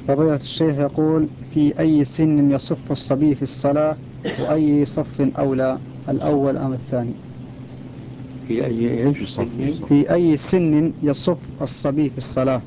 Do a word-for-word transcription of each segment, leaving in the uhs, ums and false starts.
فضيلة الشيخ يقول: في أي سن يصف الصبي في الصلاة، وأي صف أولى، الأول أم الثاني؟ في أي إيش سن؟ في أي سن يصف الصبي في الصلاة؟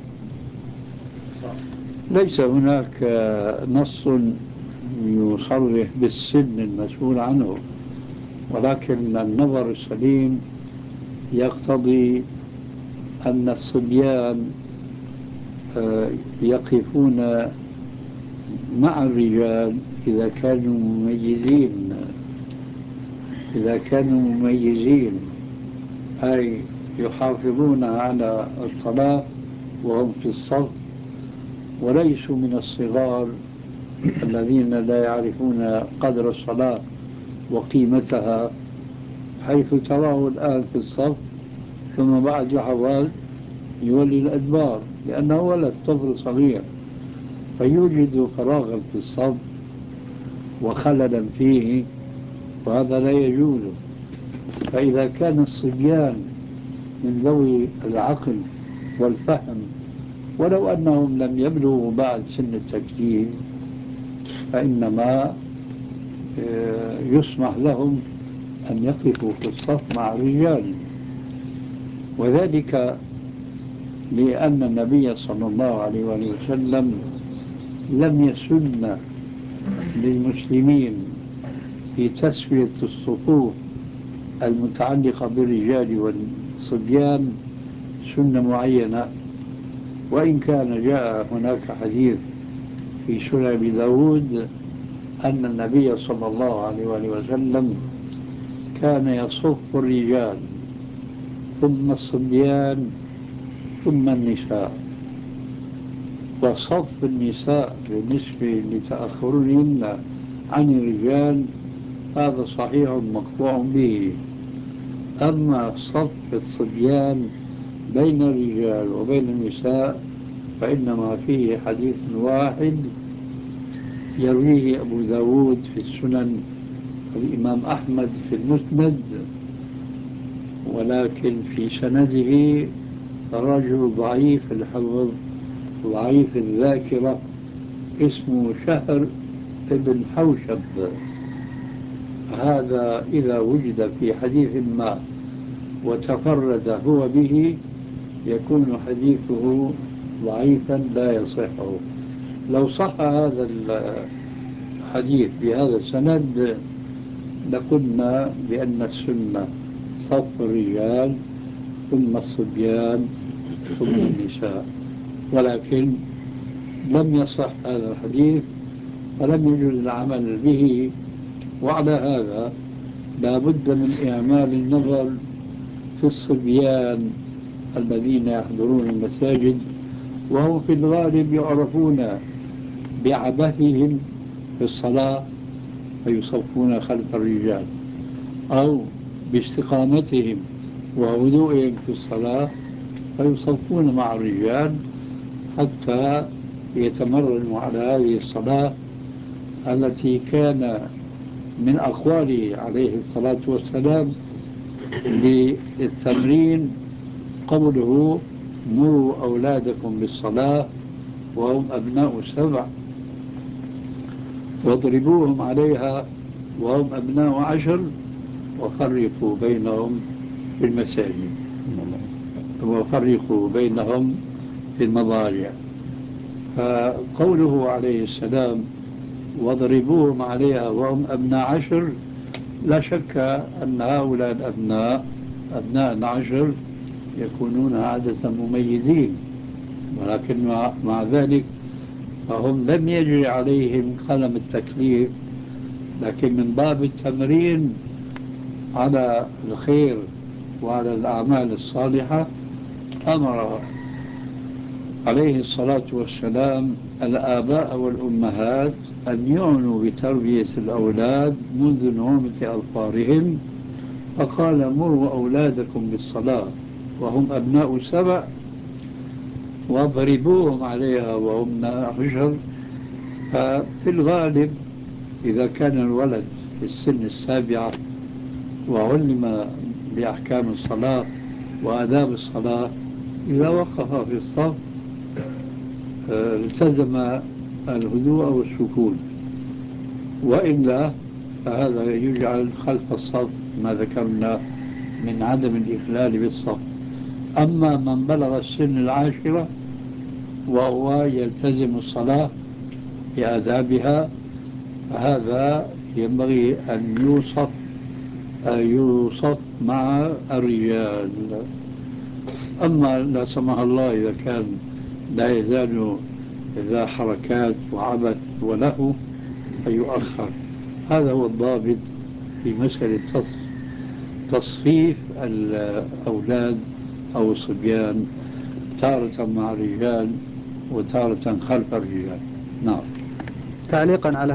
ليس هناك آه، نص يصرح بالسن المسؤول عنه، ولكن النظر السليم يقتضي أن الصبيان آه، يقفون مع الرجال إذا كانوا مميزين، إذا كانوا مميزين أي يحافظون على الصلاة وهم في الصف، وليسوا من الصغار الذين لا يعرفون قدر الصلاة وقيمتها، حيث تراه الآن في الصف ثم بعد لحظات يولي الأدبار لأنه ولد طفل صغير، فيوجد فراغا في الصف وخللا فيه، وهذا لا يجوز. فإذا كان الصبيان من ذوي العقل والفهم ولو أنهم لم يبلغوا بعد سن التكليف، فإنما آه، يسمح لهم أن يقفوا في الصف مع الرجال، وذلك لأن النبي صلى الله عليه وسلم لم يسن للمسلمين في تسوية الصفوف المتعلقة بالرجال والصبيان سنة معينة، وإن كان جاء هناك حديث في سنن أبي داود أن النبي صلى الله عليه وسلم كان يصف الرجال ثم الصبيان ثم النساء، وصف النساء بالنسبة لتأخرهن عن الرجال هذا صحيح مقطوع به. أما صف الصبيان بين الرجال وبين النساء فإنما فيه حديث واحد يرويه أبو داود في السنن والإمام أحمد في المسند، ولكن في سنده رجل ضعيف الحفظ ضعيف الذاكرة اسمه شهر ابن حوشب. هذا إذا وجد في حديث ما وتفرد هو به يكون حديثه ضعيفا لا يصح. لو صح هذا الحديث بهذا السند لقلنا بأن السنة صف الرجال ثم الصبيان ثم النساء، ولكن لم يصح هذا الحديث فلم يجوز العمل به. وعلى هذا لا بد من إعمال النظر في الصبيان الذين يحضرون المساجد، وهم في الغالب يعرفون بعبثهم في الصلاة فيصفون خلف الرجال، أو باستقامتهم وهدوئهم في الصلاة فيصفون مع الرجال حتى يتمرنوا على هذه الصلاة التي كان من أقواله عليه الصلاة والسلام للتمرين قوله: مروا أولادكم بالصلاة وهم أبناء سبع واضربوهم عليها وهم أبناء عشر وفرقوا بينهم في المساجد وفرقوا بينهم في المضاجع. فقوله عليه السلام واضربوهم عليها وهم أبناء عشر، لا شك أن هؤلاء الأبناء أبناء العشر يكونون عادة مميزين، ولكن مع, مع ذلك فهم لم يجري عليهم قلم التكليف، لكن من باب التمرين على الخير وعلى الأعمال الصالحة أمر عليه الصلاة والسلام الآباء والأمهات أن يعنوا بتربية الأولاد منذ نعومة أظفارهم، فقال: مروا أولادكم بالصلاة وهم أبناء سبع واضربوهم عليها وهم عشر. ففي الغالب إذا كان الولد في السن السابعة وعلم بأحكام الصلاة وآداب الصلاة، إذا وقف في الصف آه، التزم الهدوء والسكون، وإلا فهذا يجعل خلف الصف ما ذكرنا من عدم الإخلال بالصف. أما من بلغ السن العاشرة وهو يلتزم الصلاة بآدابها، فهذا ينبغي أن يوصف يوصف مع الرجال. أما لا سمح الله إذا كان لا يزال ذا حركات وعبث وله فيؤخر. هذا هو الضابط في مسألة تصفيف الأولاد أو الصبيان، تارة مع الرجال وتارة خلف الرجال. نعم. تعليقا على